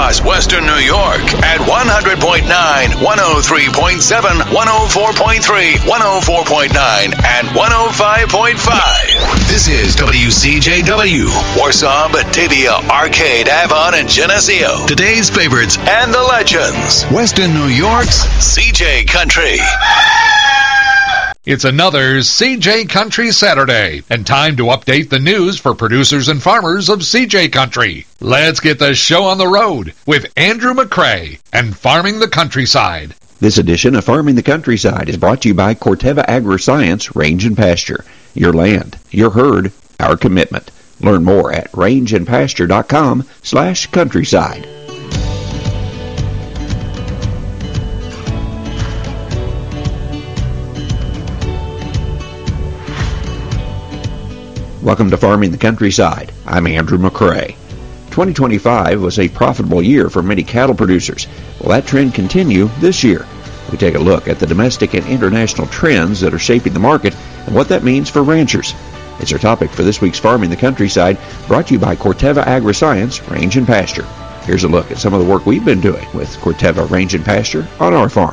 across Western New York at 100.9, 103.7, 104.3, 104.9, and 105.5. This is WCJW, Warsaw, Batavia, Arcade, Avon, and Geneseo. Today's favorites and the legends. Western New York's CJ Country. It's another CJ Country Saturday, and time to update the news for producers and farmers of CJ Country. Let's get the show on the road with Andrew McCrae and Farming the Countryside. This edition of Farming the Countryside is brought to you by Corteva Agriscience Range and Pasture. Your land, your herd, our commitment. Learn more at rangeandpasture.com/countryside. Welcome to Farming the Countryside. I'm Andrew McCrae. 2025 was a profitable year for many cattle producers. Will that trend continue this year? We take a look at the domestic and international trends that are shaping the market and what that means for ranchers. It's our topic for this week's Farming the Countryside, brought to you by Corteva Agriscience Range and Pasture. Here's a look at some of the work we've been doing with Corteva Range and Pasture on our farm.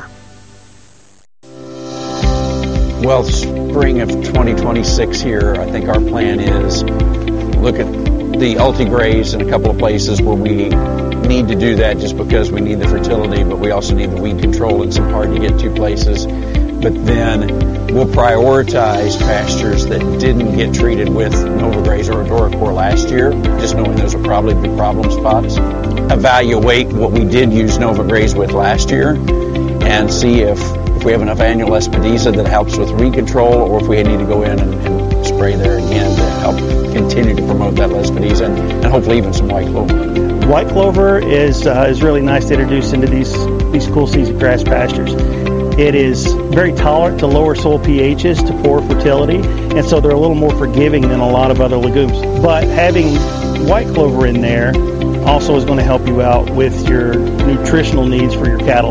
Well, spring of 2026 here, I think our plan is look at the Ultigraze in a couple of places where we need to do that just because we need the fertility, but we also need the weed control in some hard-to-get-to places. But then we'll prioritize pastures that didn't get treated with NovaGraze or Adoracor last year, just knowing those will probably be problem spots. Evaluate what we did use NovaGraze with last year and see if we have enough annual Espedeza that helps with weed control, or if we need to go in and spray there again to help continue to promote that Espedeza and hopefully even some white clover. White clover is really nice to introduce into these cool season grass pastures. It is very tolerant to lower soil pHs, to poor fertility, and so they're a little more forgiving than a lot of other legumes. But having white clover in there also is going to help you out with your nutritional needs for your cattle.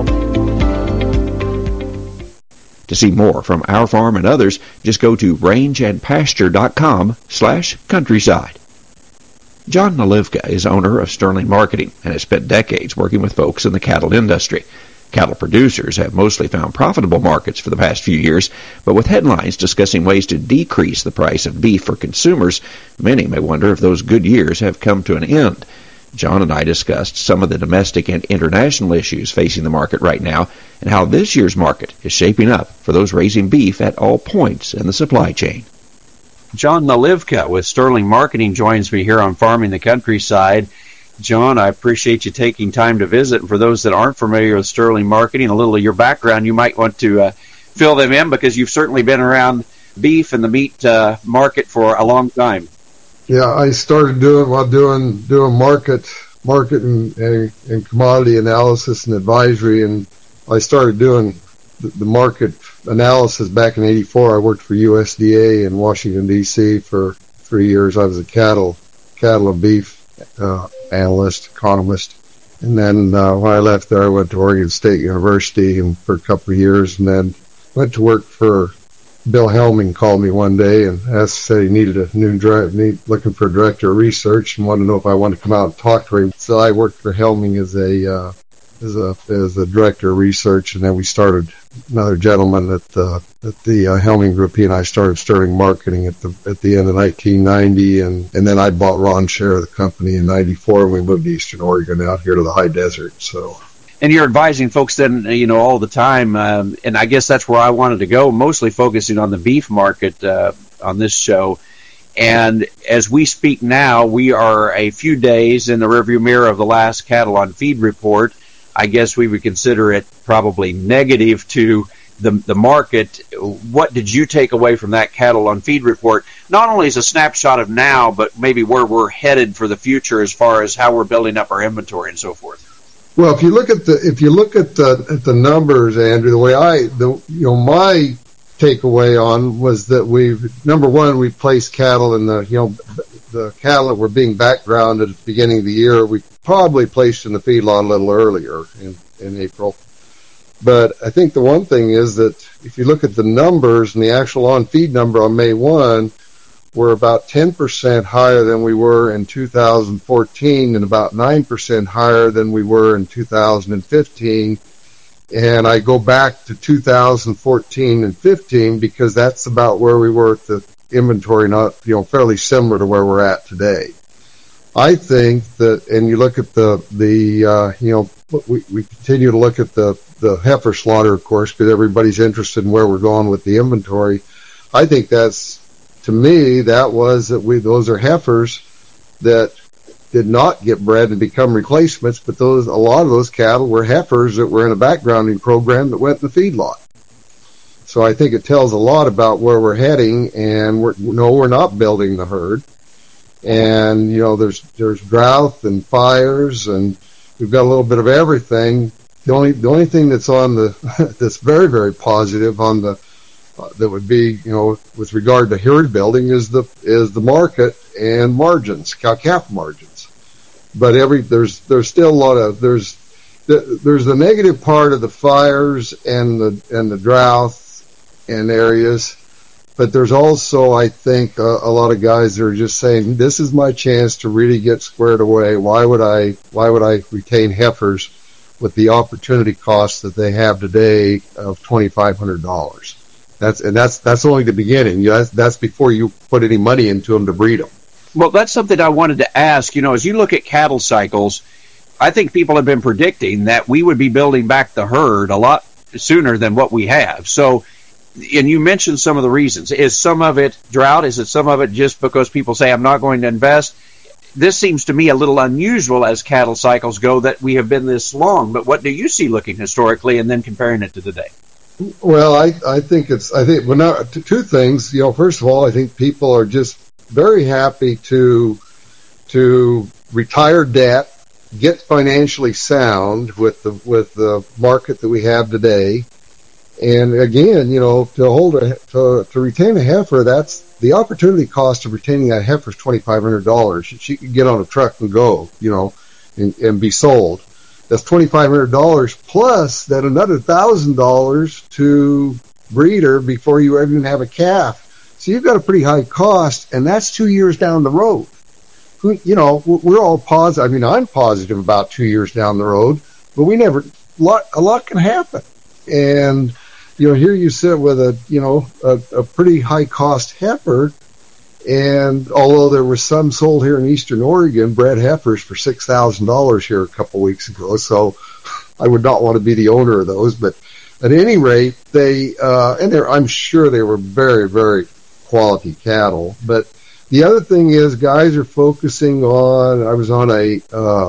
To see more from our farm and others, just go to rangeandpasture.com/countryside. John Nalivka is owner of Sterling Marketing and has spent decades working with folks in the cattle industry. Cattle producers have mostly found profitable markets for the past few years, but with headlines discussing ways to decrease the price of beef for consumers, many may wonder if those good years have come to an end. John and I discussed some of the domestic and international issues facing the market right now and how this year's market is shaping up for those raising beef at all points in the supply chain. John Nalivka with Sterling Marketing joins me here on Farming the Countryside. John, I appreciate you taking time to visit. And for those that aren't familiar with Sterling Marketing, a little of your background, you might want to fill them in because you've certainly been around beef and the meat market for a long time. Yeah, I started doing market and commodity analysis and advisory, and I started doing the market analysis back in '84. I worked for USDA in Washington D.C. for 3 years. I was a cattle and beef analyst, economist, and then when I left there, I went to Oregon State University and for a couple of years, and then went to work for. Bill Helming called me one day and said he needed a new looking for a director of research and wanted to know if I wanted to come out and talk to him. So I worked for Helming as a director of research, and then we started another gentleman at the Helming Group. He and I started Sterling Marketing at the end of 1990, and then I bought Ron's share of the company in '94, and we moved to Eastern Oregon out here to the high desert. So. And you're advising folks then, all the time, and I guess that's where I wanted to go, mostly focusing on the beef market on this show. And as we speak now, we are a few days in the rearview mirror of the last cattle on feed report. I guess we would consider it probably negative to the market. What did you take away from that cattle on feed report? Not only as a snapshot of now, but maybe where we're headed for the future as far as how we're building up our inventory and so forth. Well, if you look at the numbers, Andrew, the way my takeaway on was that we placed cattle in the cattle that were being backgrounded at the beginning of the year. We probably placed in the feedlot a little earlier in April. But I think the one thing is that if you look at the numbers and the actual on-feed number on May 1 we're about 10% higher than we were in 2014 and about 9% higher than we were in 2015. And I go back to 2014 and 15 because that's about where we were at the inventory, not, fairly similar to where we're at today. I think that, and you look at we continue to look at the heifer slaughter, of course, because everybody's interested in where we're going with the inventory. I think those are heifers that did not get bred and become replacements, but a lot of those cattle were heifers that were in a backgrounding program that went in the feedlot. So I think it tells a lot about where we're heading, and we're not building the herd. And, there's drought and fires, and we've got a little bit of everything. The only thing that's that's very, very positive that would be, with regard to herd building is the market and margins, cow-calf margins. But there's still a lot of, there's the negative part of the fires and the drought in areas, but there's also, I think, a lot of guys that are just saying, this is my chance to really get squared away. Why would I retain heifers with the opportunity cost that they have today of $2,500? That's only the beginning. That's before you put any money into them to breed them. Well, that's something I wanted to ask. As you look at cattle cycles, I think people have been predicting that we would be building back the herd a lot sooner than what we have. So, and you mentioned some of the reasons. Is some of it drought? Is it some of it just because people say, I'm not going to invest? This seems to me a little unusual as cattle cycles go that we have been this long. But what do you see looking historically and then comparing it to today? Well, I think two things. First of all, I think people are just very happy to retire debt, get financially sound with the market that we have today. And again, to retain a heifer, that's the opportunity cost of retaining that heifer is $2,500. She could get on a truck and go, and be sold. That's $2,500 plus that another $1,000 to breed her before you even have a calf. So you've got a pretty high cost, and that's 2 years down the road. We're all positive. I mean, I'm positive about 2 years down the road, but a lot can happen. And, here you sit with a pretty high cost heifer. And although there was some sold here in Eastern Oregon, bred heifers for $6,000 here a couple weeks ago, so I would not want to be the owner of those. But at any rate, I'm sure they were very, very quality cattle. But the other thing is, guys are focusing on. I was on a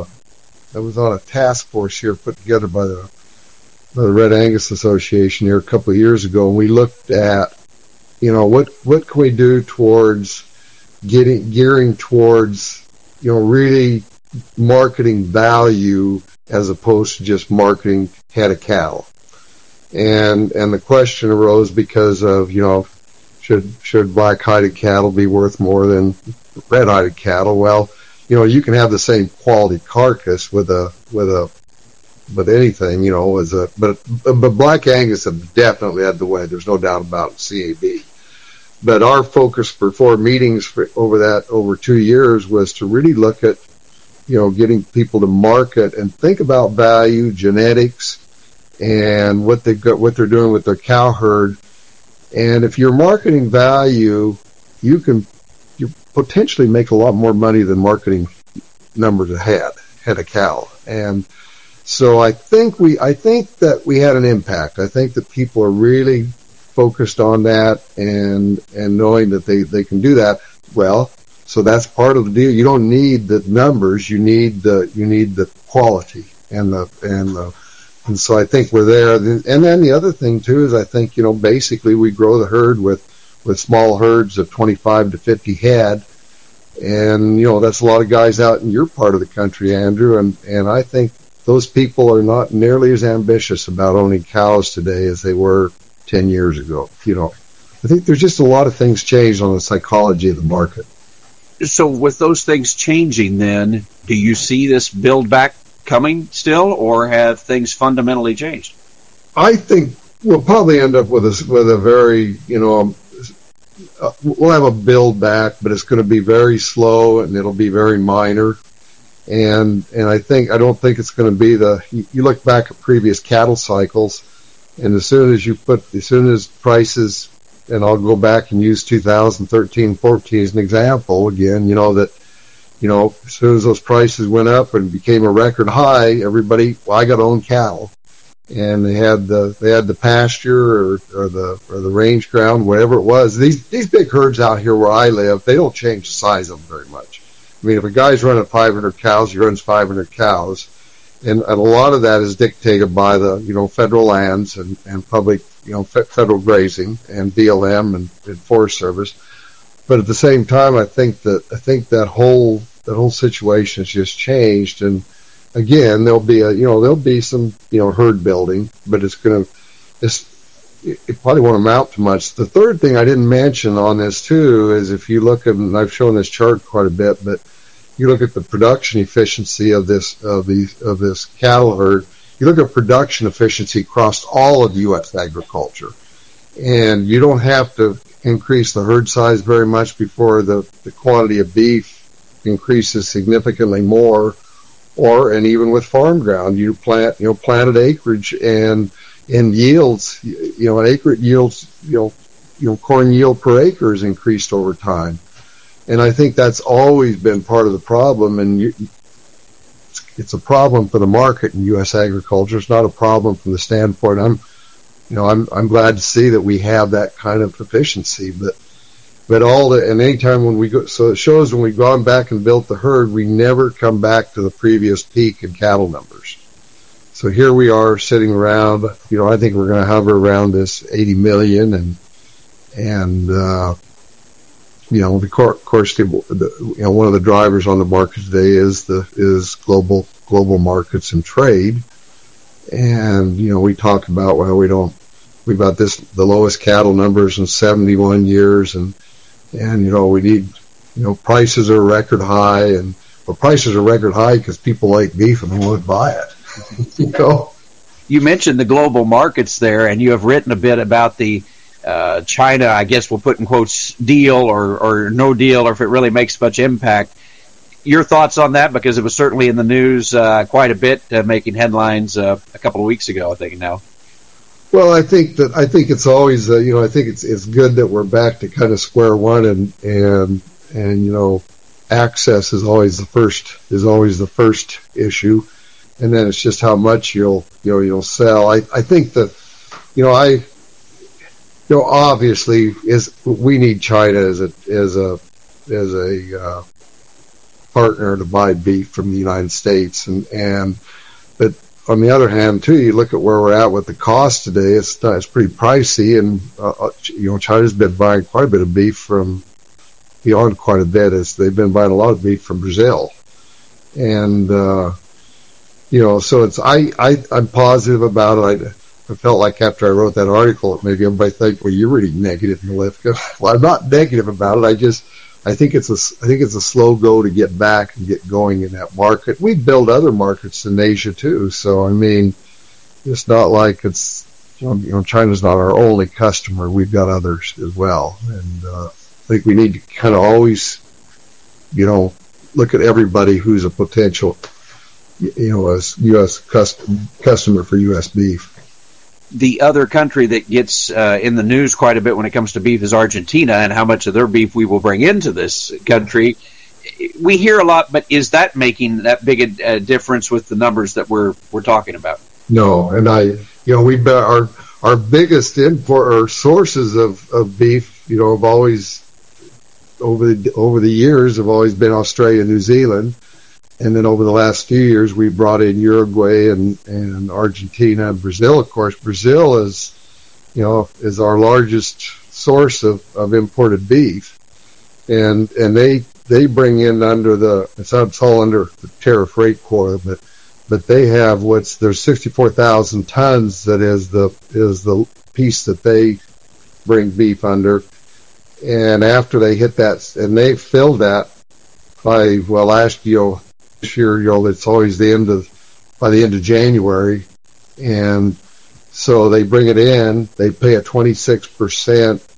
task force here put together by the Red Angus Association here a couple of years ago, and we looked at, what can we do towards gearing towards, really marketing value as opposed to just marketing head of cattle. And the question arose because of, should black-hided cattle be worth more than red-hided cattle? Well, you can have the same quality carcass with anything, but Black Angus have definitely had the way. There's no doubt about it, CAB. But our focus for 4 meetings over 2 years was to really look at, getting people to market and think about value, genetics, and what they're doing with their cow herd. And if you're marketing value, you potentially make a lot more money than marketing numbers head of cow. And so I think that we had an impact. I think that people are really focused on that and knowing that they can do that well. So that's part of the deal. You don't need the numbers. You need the quality and so I think we're there. And then the other thing too is I think, basically we grow the herd with small herds of 25 to 50 head. And, that's a lot of guys out in your part of the country, Andrew. And I think those people are not nearly as ambitious about owning cows today as they were 10 years ago. I think there's just a lot of things changed on the psychology of the market. So with those things changing then, do you see this build back coming still, or have things fundamentally changed? I think we'll probably end up with a very, we'll have a build back, but it's going to be very slow and it'll be very minor. And I don't think it's going to be you look back at previous cattle cycles, and as soon as prices, and I'll go back and use 2013, 14 as an example again, as soon as those prices went up and became a record high, I got to own cattle. And they had the pasture or the range ground, whatever it was. These big herds out here where I live, they don't change the size of them very much. I mean, if a guy's running 500 cows, he runs 500 cows. And a lot of that is dictated by the, federal lands and public, federal grazing and BLM and Forest Service. But at the same time, I think that whole situation has just changed. And again, there'll be some, herd building, but it probably won't amount to much. The third thing I didn't mention on this too is if you look at, and I've shown this chart quite a bit, but you look at the production efficiency of this cattle herd, you look at production efficiency across all of U.S. agriculture, and you don't have to increase the herd size very much before the quantity of beef increases significantly more. And even with farm ground, you planted acreage and yields, an acre yields, corn yield per acre has increased over time. And I think that's always been part of the problem, and it's a problem for the market in U.S. agriculture. It's not a problem from the standpoint. I'm glad to see that we have that kind of efficiency, but and anytime when we go, so it shows when we've gone back and built the herd, we never come back to the previous peak in cattle numbers. So here we are sitting around, I think we're going to hover around this 80 million and of course, one of the drivers on the market today is global markets and trade. And, we talk about, we've got the lowest cattle numbers in 71 years and we need, prices are record high prices are record high because people like beef and they want to buy it. You mentioned the global markets there, and you have written a bit about the China, I guess we'll put in quotes, deal or no deal, or if it really makes much impact. Your thoughts on that, because it was certainly in the news quite a bit, making headlines a couple of weeks ago, I think now. Well, I think it's always, I think it's good that we're back to kind of square one, and access is always the first issue, and then it's just how much you'll sell. I think that, obviously we need China as a partner to buy beef from the United States, but on the other hand too, you look at where we're at with the cost today. It's pretty pricey, and China's been buying quite a bit of beef from beyond quite a bit, as they've been buying a lot of beef from Brazil, and so it's I'm positive about it. I felt like after I wrote that article, maybe everybody think, well, you're really negative, Nalivka. Well, I'm not negative about it. I think it's a slow go to get back and get going in that market. We build other markets in Asia too, so I mean, it's not like it's China's not our only customer. We've got others as well, and I think we need to kind of always, look at everybody who's a potential, as U.S. customer for U.S. beef. The other country that gets in the news quite a bit when it comes to beef is Argentina, and how much of their beef we will bring into this country. We hear a lot, but is that making that big a difference with the numbers that we're talking about? No, and our biggest import or sources of beef, have always over the years have always been Australia, New Zealand. And then over the last few years, we brought in Uruguay and Argentina and Brazil. Of course, Brazil is our largest source of imported beef, and they bring in it's all under the tariff rate quota, but they have there's 64,000 tons that is the piece that they bring beef under, and after they hit that, and they filled that by last year. This year, it's always by the end of January, and so they bring it in. They pay a 26%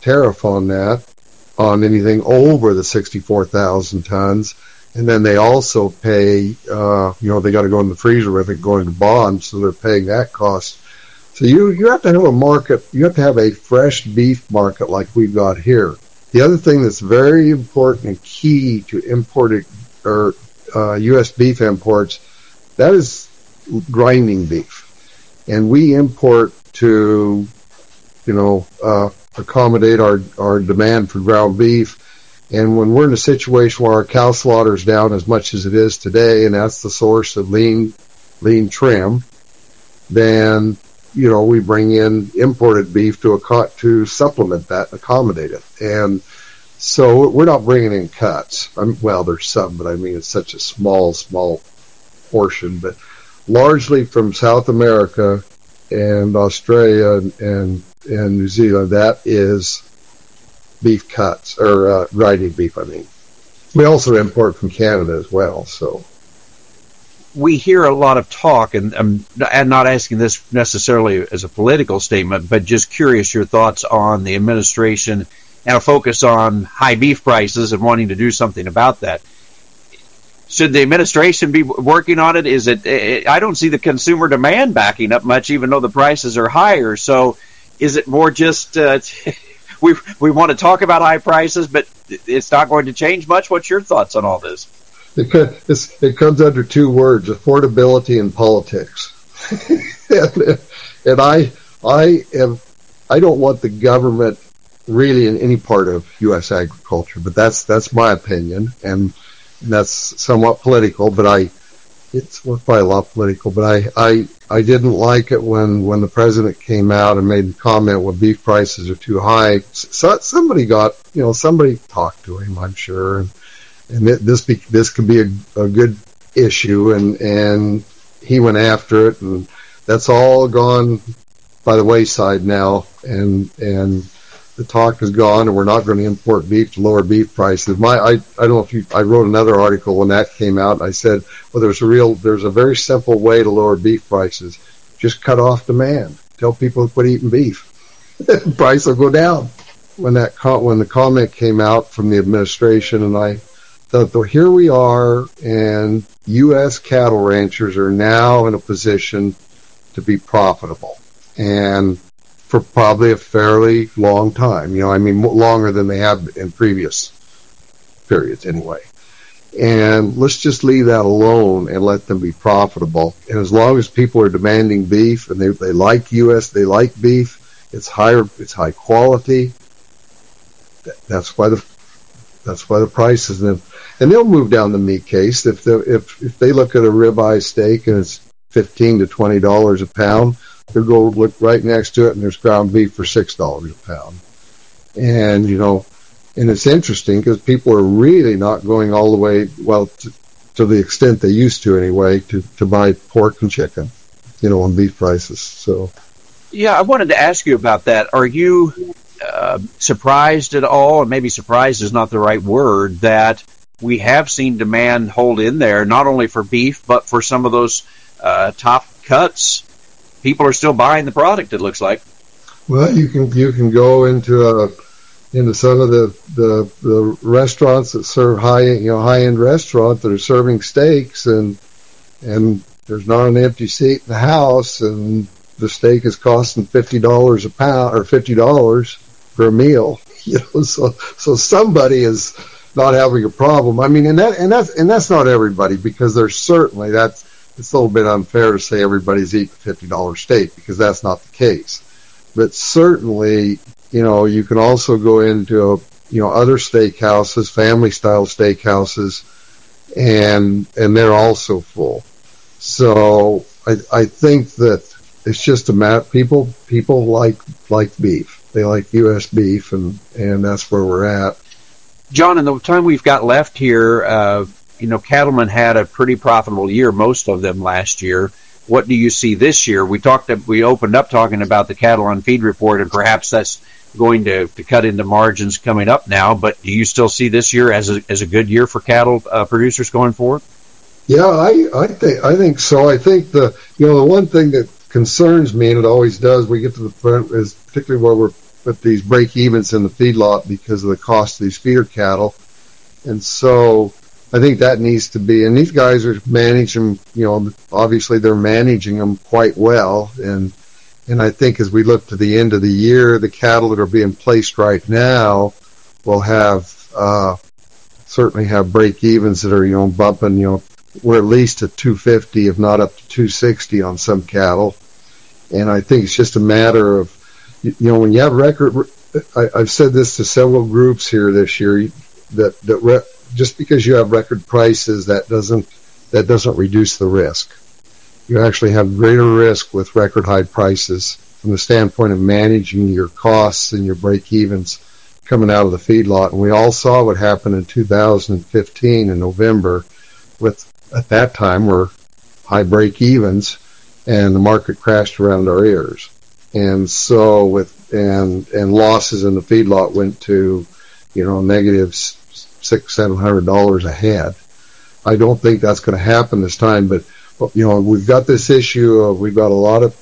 tariff on that, on anything over the 64,000 tons. And then they also pay, they got to go in the freezer if it's going to bond, so they're paying that cost. So you have to have a market, you have to have a fresh beef market like we've got here. The other thing that's very important and key to importing U.S. beef imports, that is grinding beef. And we import to, accommodate our demand for ground beef. And when we're in a situation where our cow slaughter is down as much as it is today, and that's the source of lean trim, then, we bring in imported beef to supplement that, accommodate it. And so we're not bringing in cuts. There's some, but it's such a small portion. But largely from South America and Australia and New Zealand, that is beef cuts, or grinding beef, We also import from Canada as well, so. We hear a lot of talk, and I'm not asking this necessarily as a political statement, but just curious your thoughts on the administration and a focus on high beef prices and wanting to do something about that. Should the administration be working on it? Is it? I don't see the consumer demand backing up much, even though the prices are higher. So, is it more just we want to talk about high prices, but it's not going to change much? What's your thoughts on all this? It comes under two words: affordability and politics. and I don't want the government really in any part of U.S. agriculture, but that's my opinion, and that's somewhat political. But it's probably a lot political. But I didn't like it when the president came out and made the comment, "Well, beef prices are too high." So somebody talked to him, I'm sure, and this could be a good issue, and he went after it, and that's all gone by the wayside now, and the talk is gone, and we're not going to import beef to lower beef prices. I don't know if I wrote another article when that came out, and I said, well, there's a very simple way to lower beef prices. Just cut off demand. Tell people to quit eating beef. The price will go down. When the comment came out from the administration, and I thought, well, here we are, and U.S. cattle ranchers are now in a position to be profitable, and for probably a fairly long time, longer than they have in previous periods anyway. And let's just leave that alone and let them be profitable. And as long as people are demanding beef, and they like beef, it's high quality. That's why the price is, and they'll move down the meat case if they look at a ribeye steak and it's $15 to $20 a pound. They'll go look right next to it, and there's ground beef for $6 a pound. And and it's interesting because people are really not going all the way, to the extent they used to anyway, to buy pork and chicken, on beef prices. So, yeah, I wanted to ask you about that. Are you surprised at all, and maybe surprised is not the right word, that we have seen demand hold in there, not only for beef, but for some of those top cuts? People are still buying the product, it looks like. Well, you can go into some of the restaurants that serve high-end restaurants that are serving steaks, and there's not an empty seat in the house, and the steak is costing $50 a pound, or $50 for a meal. So somebody is not having a problem. And that's not everybody, because there's certainly it's a little bit unfair to say everybody's eating $50 steak, because that's not the case. But certainly, you can also go into, other steakhouses, family-style steakhouses, and they're also full. So I think that it's just a matter, people like beef. They like U.S. beef, and that's where we're at. John, in the time we've got left here, cattlemen had a pretty profitable year, most of them last year. What do you see this year? We opened up talking about the Cattle on Feed report, and perhaps that's going to cut into margins coming up now. But do you still see this year as a good year for cattle producers going forward? Yeah, I think so. I think the one thing that concerns me, and it always does, we get to the front, is particularly where we're these break evens in the feedlot because of the cost of these feeder cattle. And so I think that needs to be, and these guys are managing, obviously they're managing them quite well. And I think as we look to the end of the year, the cattle that are being placed right now will have, certainly have break evens that are, bumping, we're at least at 250, if not up to 260 on some cattle. And I think it's just a matter of, when you have record, I've said this to several groups here this year, that just because you have record prices, that doesn't reduce the risk. You actually have greater risk with record high prices from the standpoint of managing your costs and your break evens coming out of the feedlot. And we all saw what happened in 2015 in November at that time were high break evens, and the market crashed around our ears. And so and losses in the feedlot went to, negative $600-700 a head. I don't think that's going to happen this time, but we've got this issue of we've got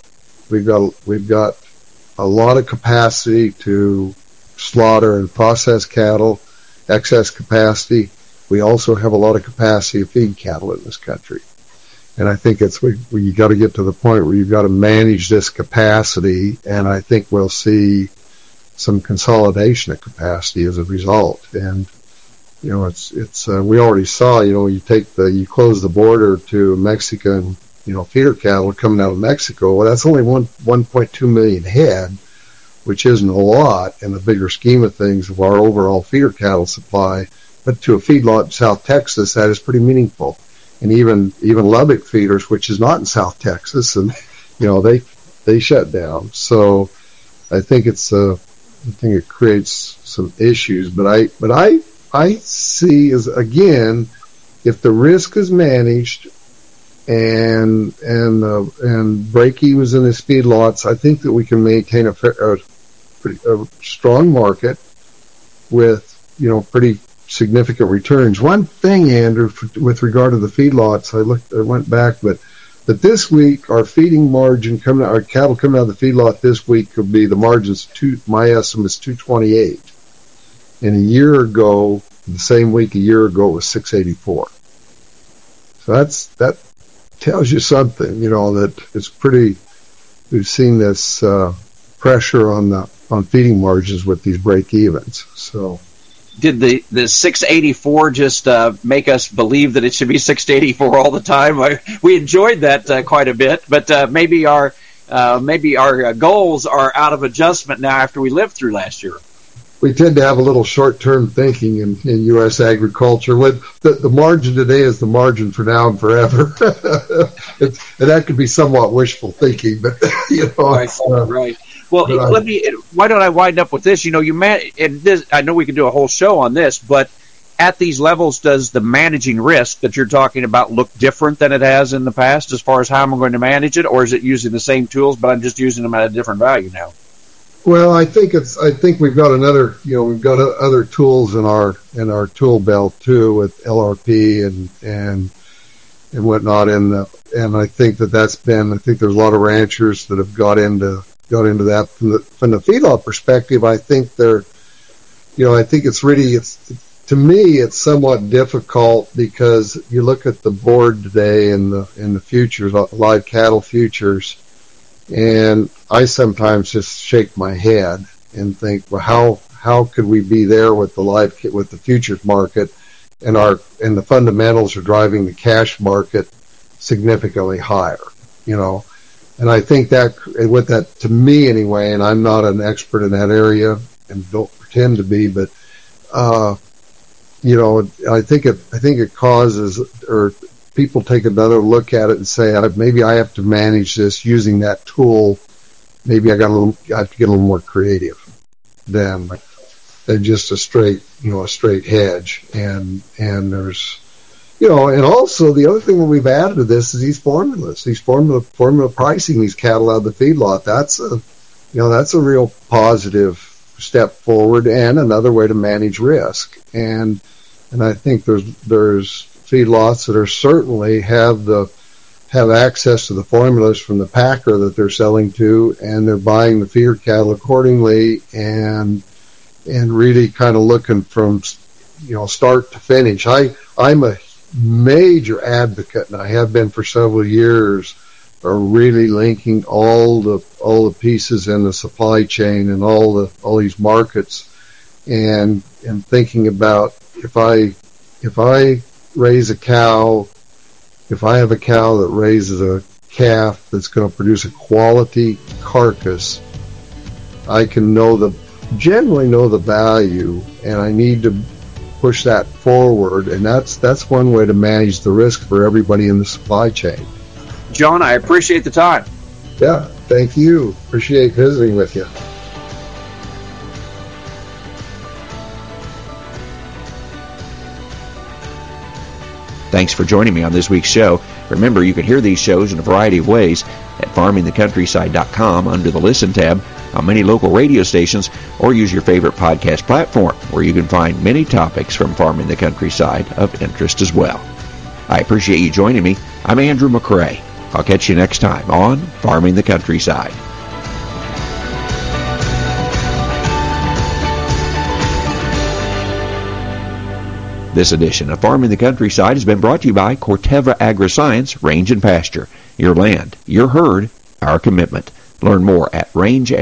a lot of capacity to slaughter and process cattle, excess capacity. We also have a lot of capacity to feed cattle in this country. And I think you got to get to the point where you've got to manage this capacity, and I think we'll see some consolidation of capacity as a result. And we already saw, you close the border to Mexican, feeder cattle coming out of Mexico. Well, that's only 1.2 million head, which isn't a lot in the bigger scheme of things of our overall feeder cattle supply. But to a feedlot in South Texas, that is pretty meaningful. And even Lubbock feeders, which is not in South Texas, and they shut down. So I think it creates some issues. But I see as, again, if the risk is managed and break evens in the feedlots, I think that we can maintain a strong market with pretty significant returns. One thing, Andrew, with regard to the feedlots, I went back, but this week our feeding margin our cattle coming out of the feedlot this week could be the margins my estimate is 228. And the same week a year ago, it was 684. So that tells you something, that it's pretty. We've seen this pressure on feeding margins with these break evens. So. Did the 684 just make us believe that it should be 684 all the time? We enjoyed that quite a bit, but maybe our goals are out of adjustment now after we lived through last year. We tend to have a little short-term thinking in U.S. agriculture. The margin today is the margin for now and forever. And that could be somewhat wishful thinking, but right. Well, why don't I wind up with this? I know we can do a whole show on this, but at these levels, does the managing risk that you're talking about look different than it has in the past as far as how I'm going to manage it, or is it using the same tools, but I'm just using them at a different value now? Well, I think we've got other tools in our tool belt too, with LRP and whatnot, and I think that's been. I think there's a lot of ranchers that have got into that from the feedlot perspective. I think to me it's somewhat difficult because you look at the board today in the futures, live cattle futures, and I sometimes just shake my head and think, well, how could we be there with the futures market, and the fundamentals are driving the cash market significantly higher, And I think that, with that, to me anyway, and I'm not an expert in that area and don't pretend to be, but I think it causes, or people take another look at it and say, maybe I have to manage this using that tool. Maybe I have to get a little more creative than just a straight hedge. And there's, and also the other thing that we've added to this is these formula pricing these cattle out of the feedlot. That's a real positive step forward and another way to manage risk. And I think there's feedlots that are certainly have the have access to the formulas from the packer that they're selling to, and they're buying the feeder cattle accordingly, and really kind of looking from, start to finish. I'm a major advocate, and I have been for several years, are really linking all the pieces in the supply chain and all these markets, and thinking about if I raise a cow, if I have a cow that raises a calf that's going to produce a quality carcass, I can generally know the value, and I need to push that forward, and that's one way to manage the risk for everybody in the supply chain. John, I appreciate the time. Yeah, thank you. Appreciate visiting with you. Thanks for joining me on this week's show. Remember, you can hear these shows in a variety of ways at farmingthecountryside.com under the Listen tab, on many local radio stations, or use your favorite podcast platform, where you can find many topics from Farming the Countryside of interest as well. I appreciate you joining me. I'm Andrew McCrae. I'll catch you next time on Farming the Countryside. This edition of Farming the Countryside has been brought to you by Corteva Agriscience Range and Pasture. Your land, your herd, our commitment. Learn more at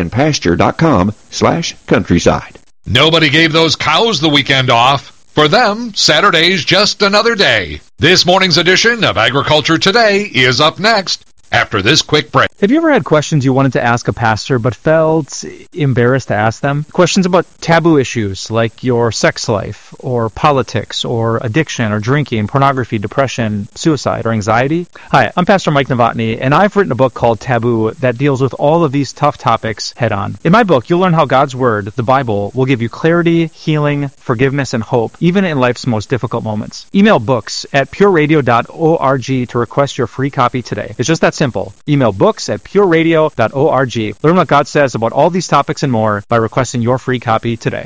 rangeandpasture.com/countryside. Nobody gave those cows the weekend off. For them, Saturday's just another day. This morning's edition of Agriculture Today is up next after this quick break. Have you ever had questions you wanted to ask a pastor but felt embarrassed to ask them? Questions about taboo issues like your sex life, or politics, or addiction, or drinking, pornography, depression, suicide, or anxiety? Hi, I'm Pastor Mike Novotny, and I've written a book called Taboo that deals with all of these tough topics head on. In my book, you'll learn how God's Word, the Bible, will give you clarity, healing, forgiveness, and hope, even in life's most difficult moments. Email books at pureradio.org to request your free copy today. It's just that simple. Email books at pureradio.org. Learn what God says about all these topics and more by requesting your free copy today.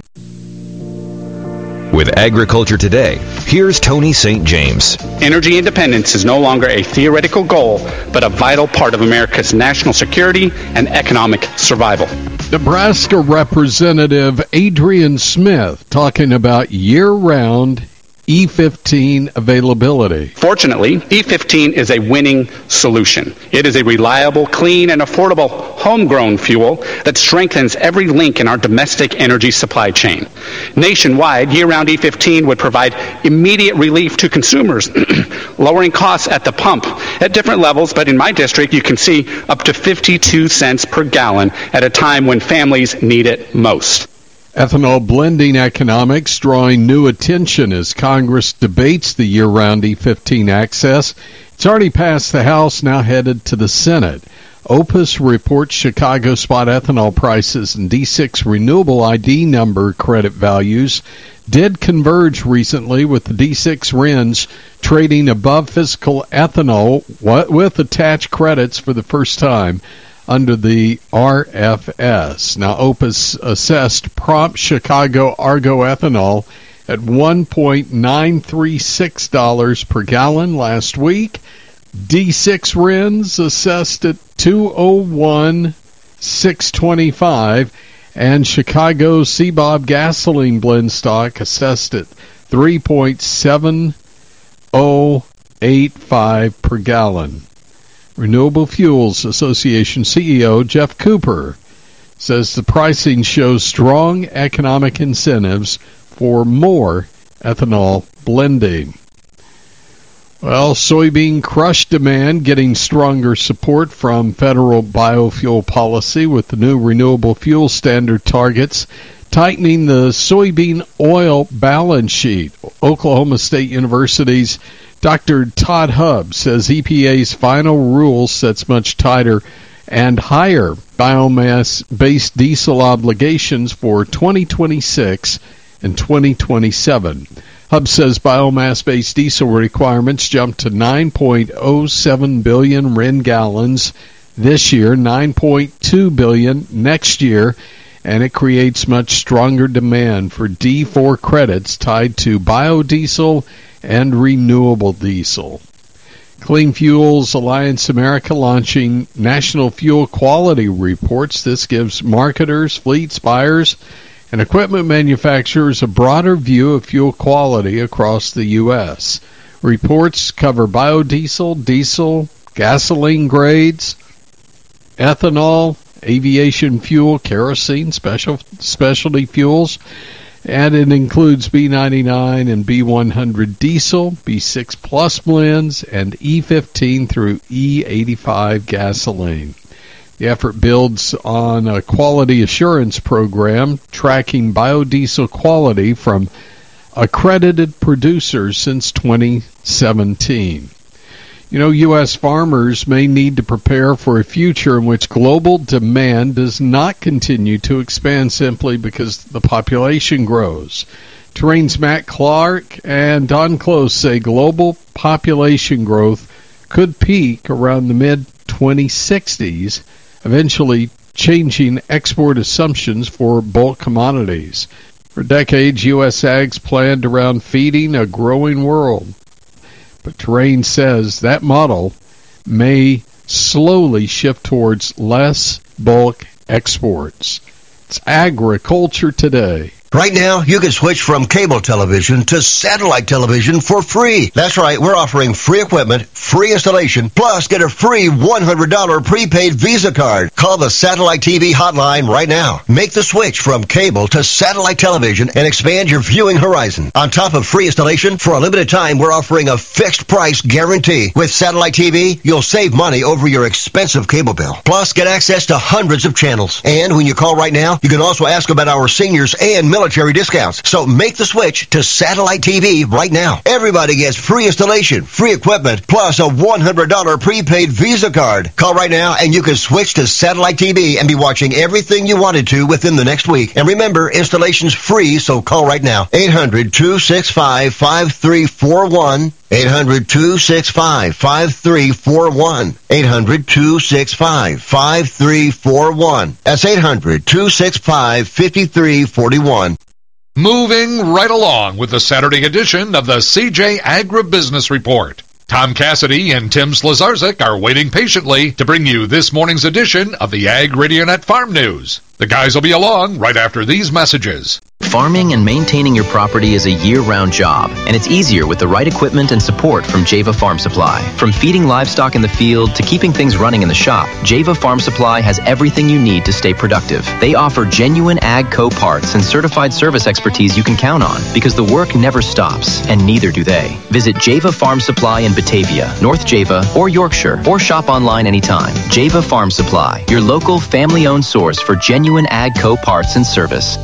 With Agriculture Today, here's Tony St. James. Energy independence is no longer a theoretical goal, but a vital part of America's national security and economic survival. Nebraska Representative Adrian Smith talking about year-round E15 availability. Fortunately, E15 is a winning solution. It is a reliable, clean, and affordable homegrown fuel that strengthens every link in our domestic energy supply chain. Nationwide, year-round E15 would provide immediate relief to consumers, lowering costs at the pump at different levels, but in my district, you can see up to 52 cents per gallon at a time when families need it most. Ethanol blending economics drawing new attention as Congress debates the year-round E15 access. It's already passed the House, now headed to the Senate. Opus reports Chicago spot ethanol prices and D6 renewable ID number credit values did converge recently, with the D6 RINs trading above physical ethanol with attached credits for the first time under the RFS. Now, Opus assessed prompt Chicago Argo ethanol at $1.936 per gallon last week. D6 RINs assessed at $201,625, and Chicago CBOB gasoline blend stock assessed at $3.7085 per gallon. Renewable Fuels Association CEO Jeff Cooper says the pricing shows strong economic incentives for more ethanol blending. Well, soybean crush demand getting stronger support from federal biofuel policy, with the new renewable fuel standard targets tightening the soybean oil balance sheet. Oklahoma State University's Dr. Todd Hubbs says EPA's final rule sets much tighter and higher biomass-based diesel obligations for 2026 and 2027. Hubbs says biomass-based diesel requirements jumped to 9.07 billion RIN gallons this year, 9.2 billion next year, and it creates much stronger demand for D4 credits tied to biodiesel and renewable diesel. Clean Fuels Alliance America launching National Fuel Quality Reports. This gives marketers, fleets, buyers, and equipment manufacturers a broader view of fuel quality across the U.S. Reports cover biodiesel, diesel, gasoline grades, ethanol, aviation fuel, kerosene, specialty fuels, and it includes B99 and B100 diesel, B6 Plus blends, and E15 through E85 gasoline. The effort builds on a quality assurance program tracking biodiesel quality from accredited producers since 2017. You know, U.S. farmers may need to prepare for a future in which global demand does not continue to expand simply because the population grows. Terrain's Matt Clark and Don Close say global population growth could peak around the mid-2060s, eventually changing export assumptions for bulk commodities. For decades, U.S. Ag's planned around feeding a growing world. But Terrain says that model may slowly shift towards less bulk exports. It's Agriculture Today. Right now, you can switch from cable television to satellite television for free. That's right, we're offering free equipment, free installation, plus get a free $100 prepaid Visa card. Call the Satellite TV hotline right now. Make the switch from cable to satellite television and expand your viewing horizon. On top of free installation, for a limited time, we're offering a fixed price guarantee. With Satellite TV, you'll save money over your expensive cable bill. Plus, get access to hundreds of channels. And when you call right now, you can also ask about our seniors and military discounts. So make the switch to Satellite TV right now. Everybody gets free installation, free equipment, plus a $100 prepaid Visa card. Call right now and you can switch to Satellite TV and be watching everything you wanted to within the next week. And remember, installation's free, so call right now. 800-265-5341. 800-265-5341. 800-265-5341. That's 800-265-5341. Moving right along with the Saturday edition of the CJ Agribusiness Report. Tom Cassidy and Tim Slazarczyk are waiting patiently to bring you this morning's edition of the Ag RadioNet Farm News. The guys will be along right after these messages. Farming and maintaining your property is a year-round job, and it's easier with the right equipment and support from Java Farm Supply. From feeding livestock in the field to keeping things running in the shop, Java Farm Supply has everything you need to stay productive. They offer genuine AGCO parts and certified service expertise you can count on, because the work never stops, and neither do they. Visit Java Farm Supply in Batavia, North Java, or Yorkshire, or shop online anytime. Java Farm Supply, your local family-owned source for genuine AGCO parts and service.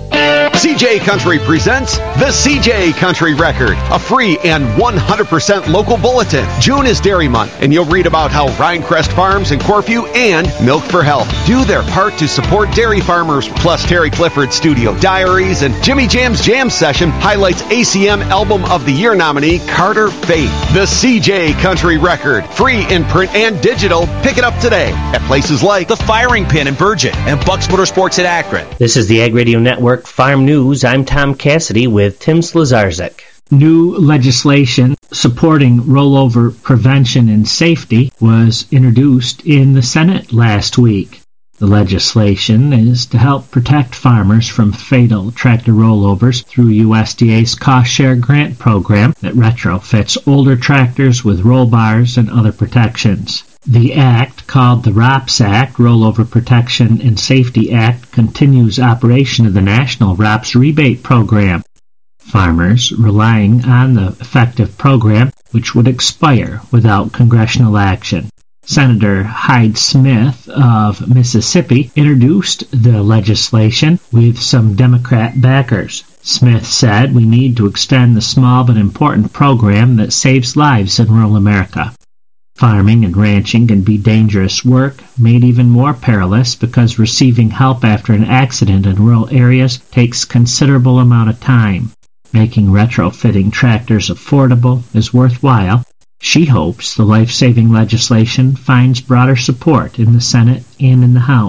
CJ Country presents the CJ Country Record, a free and 100% local bulletin. June is Dairy Month, and you'll read about how Rhinecrest Farms in Corfu and Milk for Health do their part to support dairy farmers. Plus, Terry Clifford's Studio Diaries and Jimmy Jam's Jam Session highlights ACM Album of the Year nominee Carter Faith. The CJ Country Record, free in print and digital. Pick it up today at places like the Firing Pin in Virgin and Bucks Motorsports at Akron. This is the Ag Radio Network Farm News. I'm Tom Cassidy with Tim Slazarczyk. New legislation supporting rollover prevention and safety was introduced in the Senate last week. The legislation is to help protect farmers from fatal tractor rollovers through USDA's Cost Share Grant program that retrofits older tractors with roll bars and other protections. The act, called the ROPS Act, Rollover Protection and Safety Act, continues operation of the National ROPS Rebate Program. Farmers relying on the effective program, which would expire without congressional action. Senator Hyde Smith of Mississippi introduced the legislation with some Democrat backers. Smith said we need to extend the small but important program that saves lives in rural America. Farming and ranching can be dangerous work, made even more perilous because receiving help after an accident in rural areas takes considerable amount of time. Making retrofitting tractors affordable is worthwhile. She hopes the life-saving legislation finds broader support in the Senate and in the House.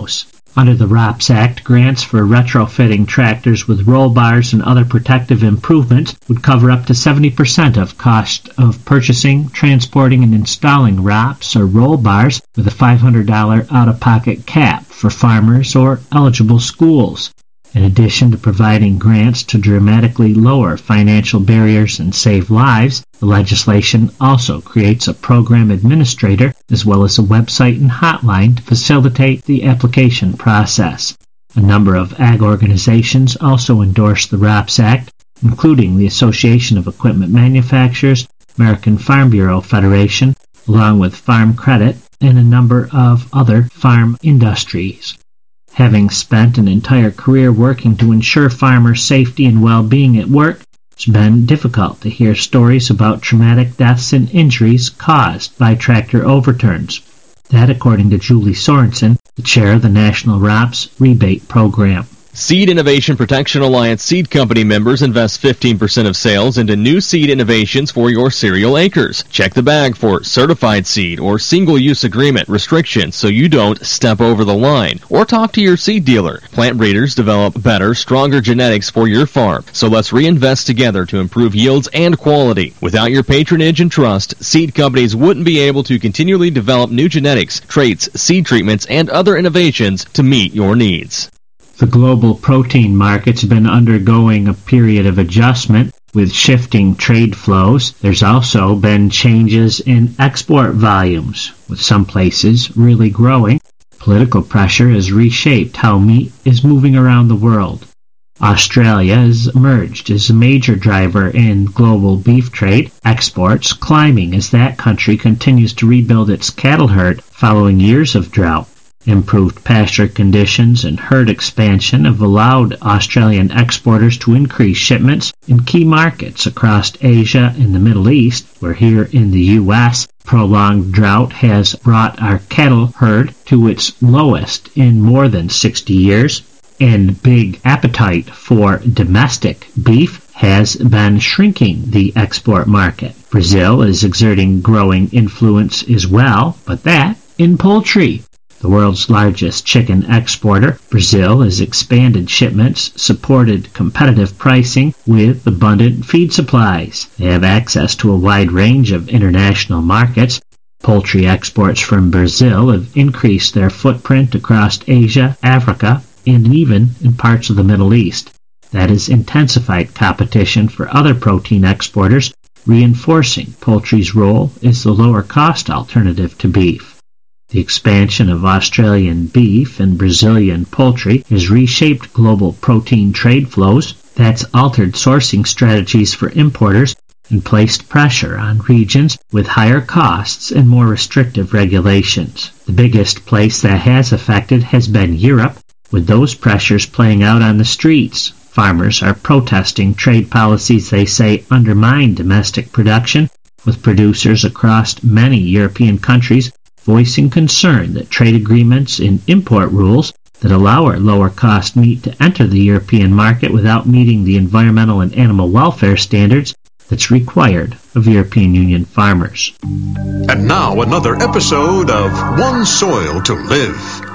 Under the ROPS Act, grants for retrofitting tractors with roll bars and other protective improvements would cover up to 70% of cost of purchasing, transporting, and installing ROPS or roll bars with a $500 out-of-pocket cap for farmers or eligible schools. In addition to providing grants to dramatically lower financial barriers and save lives, the legislation also creates a program administrator as well as a website and hotline to facilitate the application process. A number of ag organizations also endorse the ROPS Act, including the Association of Equipment Manufacturers, American Farm Bureau Federation, along with Farm Credit, and a number of other farm industries. Having spent an entire career working to ensure farmers' safety and well-being at work, it's been difficult to hear stories about traumatic deaths and injuries caused by tractor overturns. That, according to Julie Sorensen, the chair of the National ROPS Rebate Program. Seed Innovation Protection Alliance seed company members invest 15% of sales into new seed innovations for your cereal acres. Check the bag for certified seed or single-use agreement restrictions so you don't step over the line. Or talk to your seed dealer. Plant breeders develop better, stronger genetics for your farm. So let's reinvest together to improve yields and quality. Without your patronage and trust, seed companies wouldn't be able to continually develop new genetics, traits, seed treatments, and other innovations to meet your needs. The global protein market's been undergoing a period of adjustment with shifting trade flows. There's also been changes in export volumes, with some places really growing. Political pressure has reshaped how meat is moving around the world. Australia has emerged as a major driver in global beef trade, exports climbing as that country continues to rebuild its cattle herd following years of drought. Improved pasture conditions and herd expansion have allowed Australian exporters to increase shipments in key markets across Asia and the Middle East, where here in the U.S., prolonged drought has brought our cattle herd to its lowest in more than 60 years, and big appetite for domestic beef has been shrinking the export market. Brazil is exerting growing influence as well, but that in poultry. The world's largest chicken exporter, Brazil has expanded shipments, supported competitive pricing with abundant feed supplies. They have access to a wide range of international markets. Poultry exports from Brazil have increased their footprint across Asia, Africa, and even in parts of the Middle East. That has intensified competition for other protein exporters, reinforcing poultry's role as the lower-cost alternative to beef. The expansion of Australian beef and Brazilian poultry has reshaped global protein trade flows. That's altered sourcing strategies for importers and placed pressure on regions with higher costs and more restrictive regulations. The biggest place that has affected has been Europe, with those pressures playing out on the streets. Farmers are protesting trade policies they say undermine domestic production, with producers across many European countries voicing concern that trade agreements and import rules that allow our lower-cost meat to enter the European market without meeting the environmental and animal welfare standards that's required of European Union farmers. And now another episode of One Soil to Live.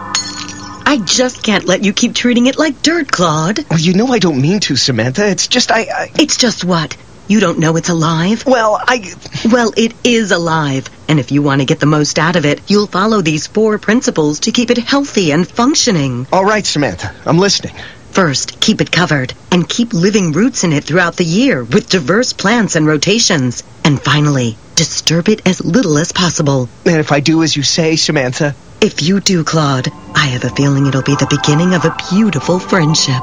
I just can't let you keep treating it like dirt, Claude. Oh, you know I don't mean to, Samantha. It's just It's just what? You don't know it's alive? Well, it is alive. And if you want to get the most out of it, you'll follow these 4 principles to keep it healthy and functioning. All right, Samantha. I'm listening. First, keep it covered. And keep living roots in it throughout the year with diverse plants and rotations. And finally, disturb it as little as possible. And if I do as you say, Samantha? If you do, Claude, I have a feeling it'll be the beginning of a beautiful friendship.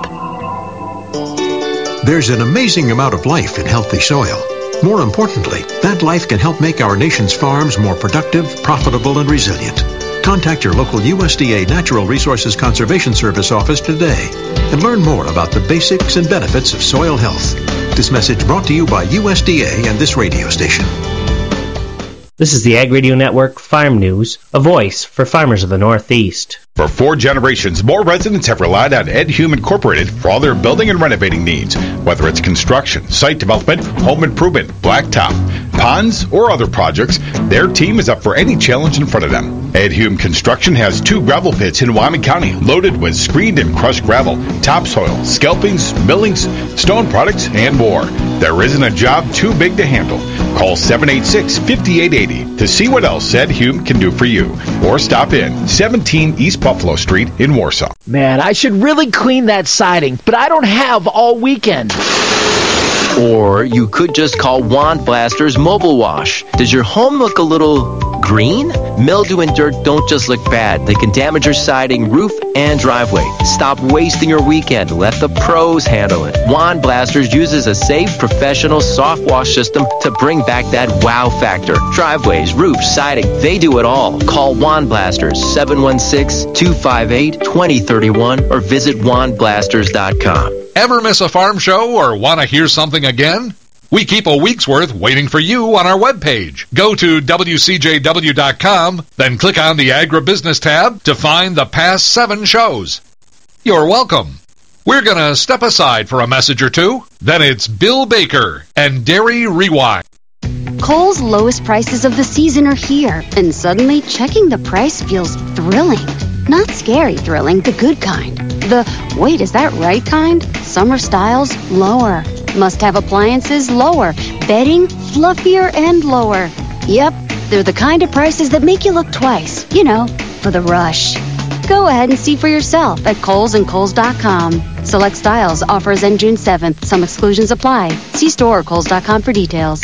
There's an amazing amount of life in healthy soil. More importantly, that life can help make our nation's farms more productive, profitable, and resilient. Contact your local USDA Natural Resources Conservation Service office today and learn more about the basics and benefits of soil health. This message brought to you by USDA and this radio station. This is the Ag Radio Network Farm News, a voice for farmers of the Northeast. For 4 generations, more residents have relied on Ed Hume Incorporated for all their building and renovating needs, whether it's construction, site development, home improvement, blacktop, ponds, or other projects. Their team is up for any challenge in front of them. Ed Hume Construction has 2 gravel pits in Wyoming County loaded with screened and crushed gravel, topsoil, scalpings, millings, stone products, and more. There isn't a job too big to handle. Call 786-5880 to see what else Ed Hume can do for you. Or stop in 17 East Buffalo Street in Warsaw. Man, I should really clean that siding, but I don't have all weekend. Or you could just call Wand Blasters Mobile Wash. Does your home look a little green? Mildew and dirt don't just look bad. They can damage your siding, roof, and driveway. Stop wasting your weekend. Let the pros handle it. Wand Blasters uses a safe, professional, soft wash system to bring back that wow factor. Driveways, roofs, siding, they do it all. Call Wand Blasters, 716-258-2031, or visit wandblasters.com. Ever miss a farm show or want to hear something again? We keep a week's worth waiting for you on our webpage. Go to WCJW.com, then click on the Agribusiness tab to find the past 7 shows. You're welcome. We're going to step aside for a message or two. Then it's Bill Baker and Dairy Rewind. Kohl's lowest prices of the season are here, and suddenly checking the price feels thrilling. Not scary thrilling, the good kind. The, wait, is that right kind? Summer styles, lower. Must-have appliances, lower. Bedding, fluffier and lower. Yep, they're the kind of prices that make you look twice. You know, for the rush. Go ahead and see for yourself at Kohl's and Kohls.com. Select styles, offers end June 7th. Some exclusions apply. See store or Kohls.com for details.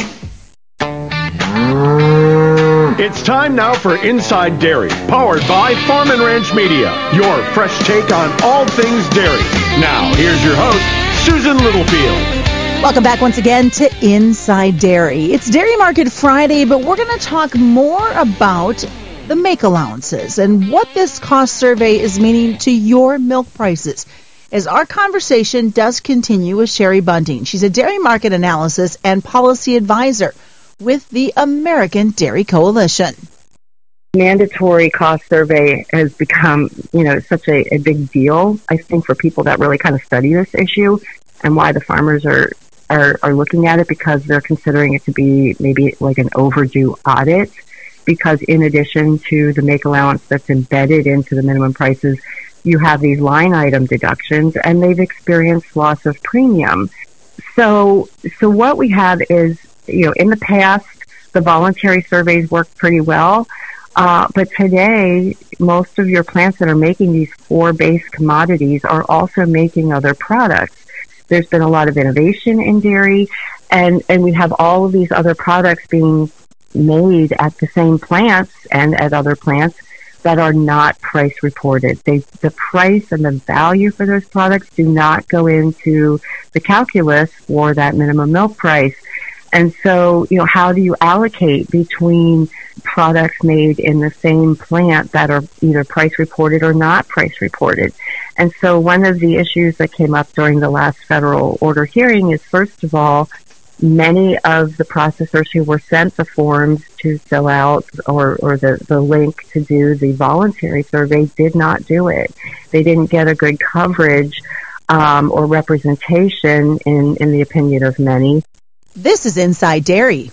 It's time now for Inside Dairy, powered by Farm and Ranch Media, your fresh take on all things dairy. Now, here's your host, Susan Littlefield. Welcome back once again to Inside Dairy. It's Dairy Market Friday, but we're going to talk more about the make allowances and what this cost survey is meaning to your milk prices. As our conversation does continue with Sherry Bunting. She's a dairy market analysis and policy advisor with the American Dairy Coalition. Mandatory cost survey has become, such a big deal, I think, for people that really kind of study this issue, and why the farmers are looking at it, because they're considering it to be maybe like an overdue audit, because in addition to the make allowance that's embedded into the minimum prices, you have these line item deductions, and they've experienced loss of premium. So what we have is, in the past, the voluntary surveys worked pretty well, but today, most of your plants that are making these 4 base commodities are also making other products. There's been a lot of innovation in dairy, and we have all of these other products being made at the same plants and at other plants that are not price reported. The price and the value for those products do not go into the calculus for that minimum milk price. And so, how do you allocate between products made in the same plant that are either price reported or not price reported? And so one of the issues that came up during the last federal order hearing is, first of all, many of the processors who were sent the forms to fill out or the link to do the voluntary survey did not do it. They didn't get a good coverage or representation in the opinion of many. This is Inside Dairy.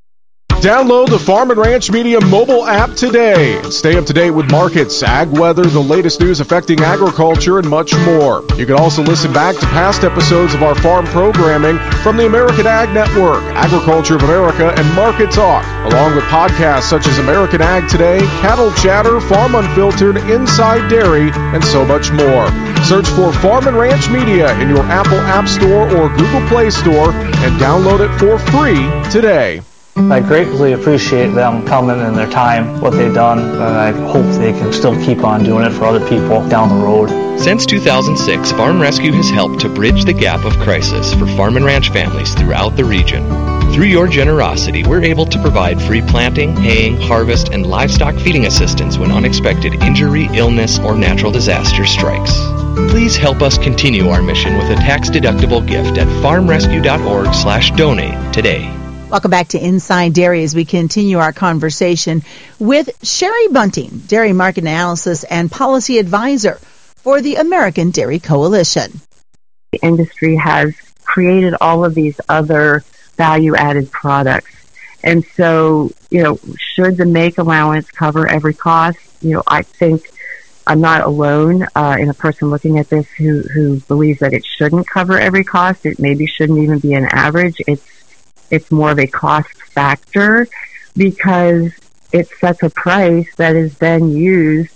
Download the Farm and Ranch Media mobile app today and stay up to date with markets, ag weather, the latest news affecting agriculture, and much more. You can also listen back to past episodes of our farm programming from the American Ag Network, Agriculture of America, and Market Talk, along with podcasts such as American Ag Today, Cattle Chatter, Farm Unfiltered, Inside Dairy, and so much more. Search for Farm and Ranch Media in your Apple App Store or Google Play Store and download it for free today. I greatly appreciate them coming and their time, what they've done, and I hope they can still keep on doing it for other people down the road. Since 2006, Farm Rescue has helped to bridge the gap of crisis for farm and ranch families throughout the region. Through your generosity, we're able to provide free planting, haying, harvest, and livestock feeding assistance when unexpected injury, illness, or natural disaster strikes. Please help us continue our mission with a tax-deductible gift at farmrescue.org/donate today. Welcome back to Inside Dairy as we continue our conversation with Sherry Bunting, Dairy Market Analysis and Policy Advisor for the American Dairy Coalition. The industry has created all of these other value-added products. And so, should the make allowance cover every cost? I think I'm not alone in a person looking at this who believes that it shouldn't cover every cost. It maybe shouldn't even be an average. It's more of a cost factor because it sets a price that is then used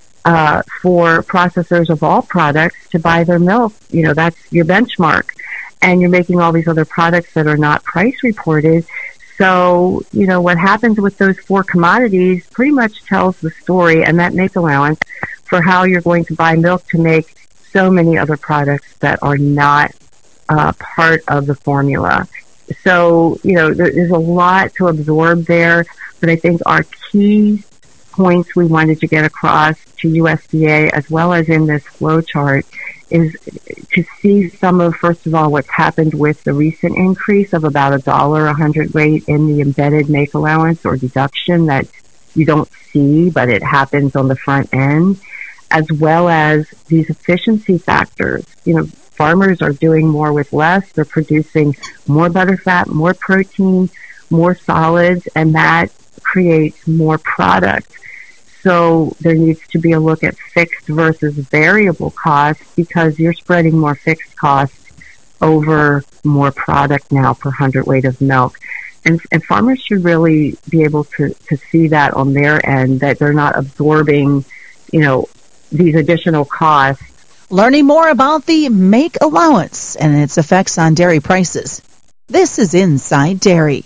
for processors of all products to buy their milk. That's your benchmark. And you're making all these other products that are not price reported. So, what happens with those four commodities pretty much tells the story, and that make allowance for how you're going to buy milk to make so many other products that are not part of the formula. So, there's a lot to absorb there, but I think our key points we wanted to get across to USDA as well as in this flow chart is to see some of, first of all, what's happened with the recent increase of about $1 a hundredweight in the embedded make allowance or deduction that you don't see, but it happens on the front end, as well as these efficiency factors. Farmers are doing more with less. They're producing more butterfat, more protein, more solids, and that creates more product. So there needs to be a look at fixed versus variable costs because you're spreading more fixed costs over more product now per hundredweight of milk. And farmers should really be able to see that on their end, that they're not absorbing, these additional costs. Learning more about the make allowance and its effects on dairy prices. This is Inside Dairy.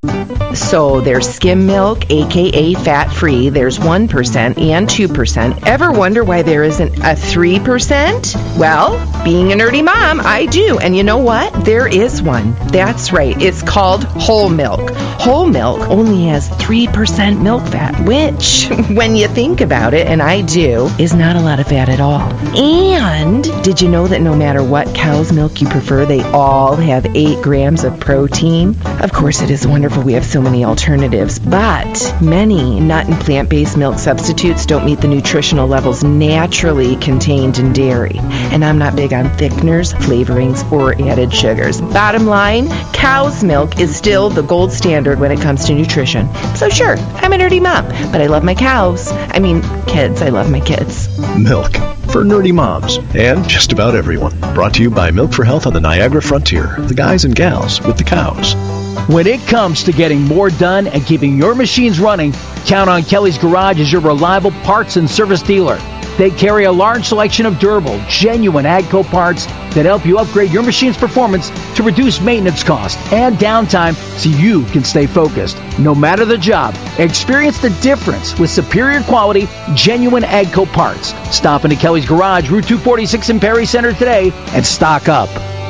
So there's skim milk, aka fat-free. There's 1% and 2%. Ever wonder why there isn't a 3%? Well, being a nerdy mom, I do. And you know what? There is one. That's right. It's called whole milk. Whole milk only has 3% milk fat, which, when you think about it, and I do, is not a lot of fat at all. And did you know that no matter what cow's milk you prefer, they all have 8 grams of protein? Of course, it is wonderful we have so many alternatives, but many nut and plant-based milk substitutes don't meet the nutritional levels naturally contained in dairy. And I'm not big on thickeners, flavorings, or added sugars. Bottom line, cow's milk is still the gold standard when it comes to nutrition. So sure, I'm a nerdy mom, but I love my cows. I mean, kids. I love my kids. Milk for nerdy moms and just about everyone. Brought to you by Milk for Health on the Niagara Frontier. The guys and gals with the cows. When it comes to getting more done and keeping your machines running, count on Kelly's Garage as your reliable parts and service dealer. They carry a large selection of durable, genuine AGCO parts that help you upgrade your machine's performance to reduce maintenance costs and downtime so you can stay focused. No matter the job, experience the difference with superior quality, genuine AGCO parts. Stop into Kelly's Garage, Route 246 in Perry Center today and stock up.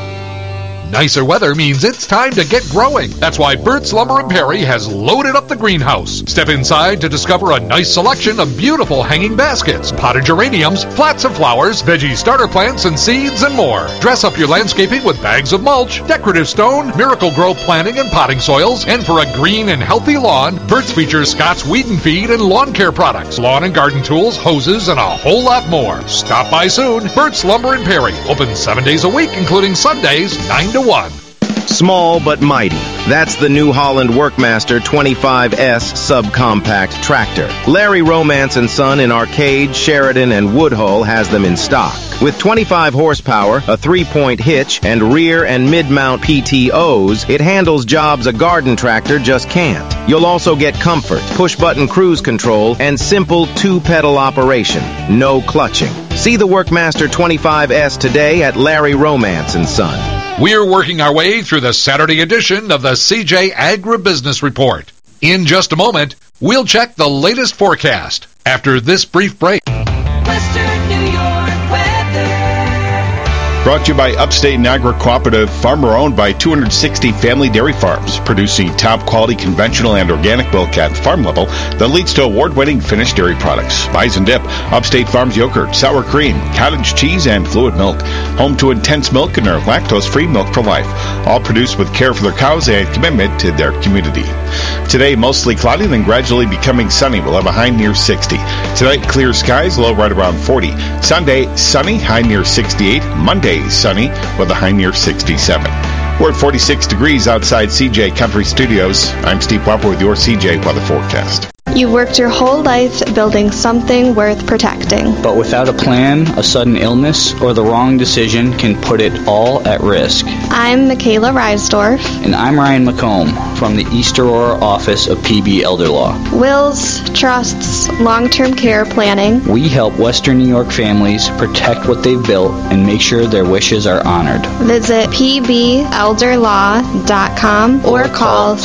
Nicer weather means it's time to get growing. That's why Burt's Lumber and Perry has loaded up the greenhouse. Step inside to discover a nice selection of beautiful hanging baskets, potted geraniums, plats of flowers, veggie starter plants and seeds, and more. Dress up your landscaping with bags of mulch, decorative stone, Miracle-Gro planting and potting soils, and for a green and healthy lawn, Burt's features Scott's Weed and Feed and lawn care products, lawn and garden tools, hoses, and a whole lot more. Stop by soon. Burt's Lumber and Perry, open 7 days a week, including Sundays, 9 to 1. Small but mighty. That's the New Holland Workmaster 25S subcompact tractor. Larry Romance & Son in Arcade, Sheridan, and Woodhull has them in stock. With 25 horsepower, a 3-point hitch, and rear and mid-mount PTOs, it handles jobs a garden tractor just can't. You'll also get comfort, push-button cruise control, and simple 2-pedal operation. No clutching. See the Workmaster 25S today at Larry Romance & Son. We're working our way through the Saturday edition of the CJ Agribusiness Report. In just a moment, we'll check the latest forecast after this brief break. Western New York weather. Brought to you by Upstate Niagara Cooperative, farmer-owned by 260 family dairy farms, producing top-quality conventional and organic milk at farm level that leads to award-winning finished dairy products. Bison Dip, Upstate Farms yogurt, sour cream, cottage cheese, and fluid milk. Home to Intense Milk and our lactose-free milk for life. All produced with care for their cows and commitment to their community. Today, mostly cloudy, then gradually becoming sunny. We'll have a high near 60. Tonight, clear skies, low right around 40. Sunday, sunny, high near 68. Monday, sunny, with a high near 67. We're at 46 degrees outside CJ Country Studios. I'm Steve Wapper with your CJ Weather Forecast. You worked your whole life building something worth protecting. But without a plan, a sudden illness or the wrong decision can put it all at risk. I'm Michaela Reisdorf. And I'm Ryan McComb from the East Aurora office of PB Elder Law. Wills, trusts, long-term care planning. We help Western New York families protect what they've built and make sure their wishes are honored. Visit pbelderlaw.com or call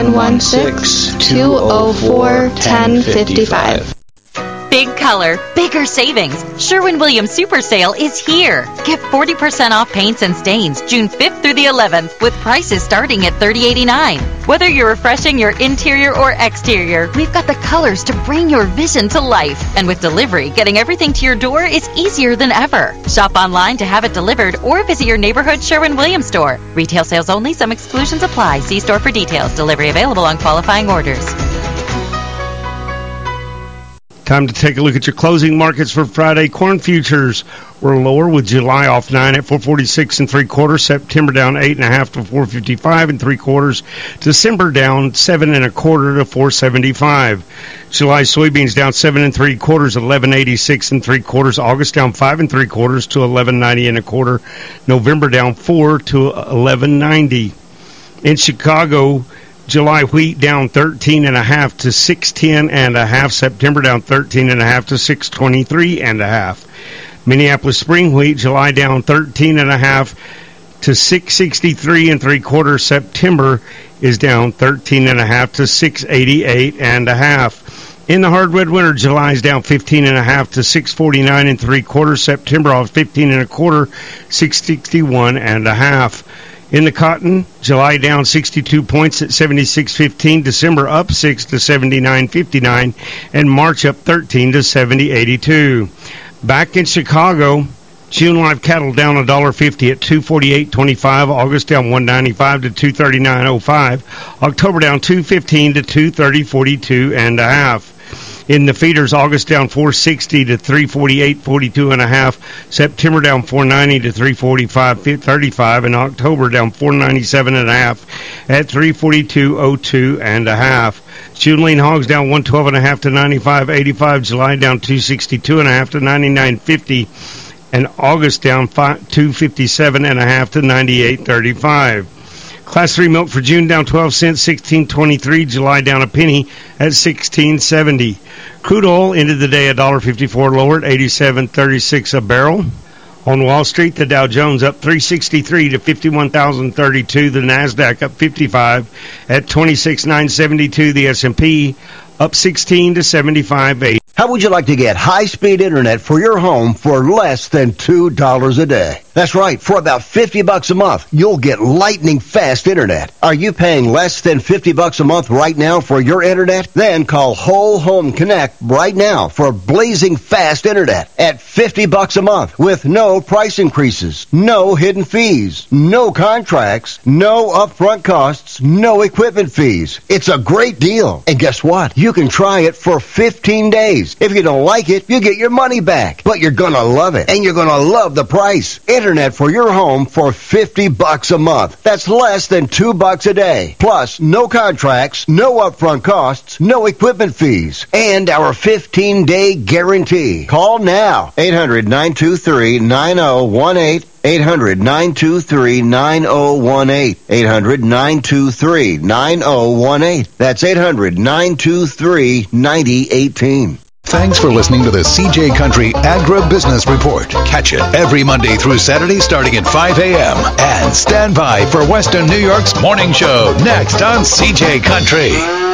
716-204-1055. Big color, bigger savings. Sherwin-Williams Super Sale is here. Get 40% off paints and stains June 5th through the 11th with prices starting at $30.89. Whether you're refreshing your interior or exterior, we've got the colors to bring your vision to life. And with delivery, getting everything to your door is easier than ever. Shop online to have it delivered or visit your neighborhood Sherwin-Williams store. Retail sales only. Some exclusions apply. See store for details. Delivery available on qualifying orders. Time to take a look at your closing markets for Friday. Corn futures were lower with July off 9 at 446 3/4. September down 8.5 to 455 3/4. December down 7 1/4 to 475. July soybeans down 7 3/4, 1186 3/4. August down 5 3/4 to 1190 1/4. November down 4 to 1190. In Chicago, July wheat down 13.5 to 610.5. September down 13.5 to 623.5. Minneapolis spring wheat, July down 13.5 to 663 3/4. September is down 13.5 to 688.5. In the hardwood winter, July is down 15.5 to 649 3/4. September off 15 1/4, 661.5. In the cotton, July down 62 points at 76.15, December up 6 to 79.59, and March up 13 to 70.82. Back in Chicago, June live cattle down $1.50 at 248.25, August down 195 to 239.05, October down 215 to 230.42.5. In the feeders, August down 460 to 348.42.5. September down 490 to 345.35, and October down 497.5 at 342.02.5. June lean hogs down 112.5 to 95.85. July down 262.5 to 99.50, and August down 257.5 to 98.35. Class 3 milk for June down 12 cents, 16.23. July down a penny at 16.70. Crude oil ended the day $1.54 lower at 87.36 a barrel. On Wall Street, the Dow Jones up 363 to 51,032. The Nasdaq up 55 at 26,972. The S&P up 16 to 75.8. How would you like to get high-speed internet for your home for less than $2 a day? That's right. For about $50 a month, you'll get lightning-fast internet. Are you paying less than $50 a month right now for your internet? Then call Whole Home Connect right now for blazing fast internet at $50 a month with no price increases, no hidden fees, no contracts, no upfront costs, no equipment fees. It's a great deal. And guess what? You can try it for 15 days. If you don't like it, you get your money back. But you're going to love it, and you're going to love the price. Internet for your home for $50 a month. That's less than $2 a day. Plus, no contracts, no upfront costs, no equipment fees, and our 15-day guarantee. Call now. 800-923-9018. 800-923-9018. 800-923-9018. That's 800-923-9018. Thanks for listening to the CJ Country Agribusiness Report. Catch it every Monday through Saturday starting at 5 a.m. And stand by for Western New York's morning show next on CJ Country.